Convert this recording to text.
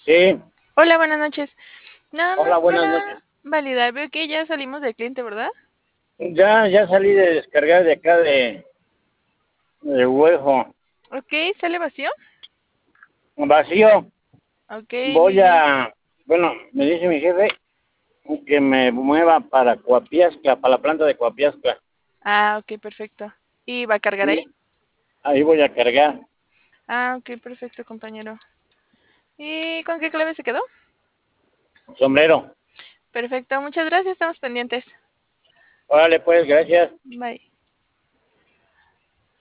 Sí, Hola, buenas noches. Nada hola, más buenas noches. para validar, veo que ya salimos del cliente, ¿verdad? Ya salí de descargar de acá de Huejo. Ok, ¿sale vacío? Vacío. Ok, muy Voy bien. a, bueno, me dice mi jefe que me mueva para Coapiasca, para la planta de Coapiasca. Ah, ok, perfecto. ¿Y va a cargar ahí? Sí, ahí voy a cargar. Ah, ok, perfecto, compañero. ¿Y con qué clave se quedó? Sombrero. Perfecto, muchas gracias, estamos pendientes. Órale, pues, gracias. Bye.